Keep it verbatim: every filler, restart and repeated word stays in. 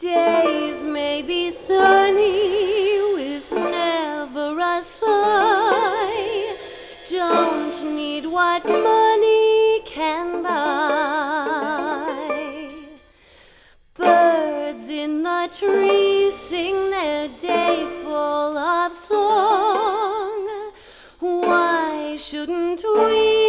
Days may be sunny with never a sigh. Don't need what money can buy. Birds in the trees sing their day full of song. Why shouldn't we?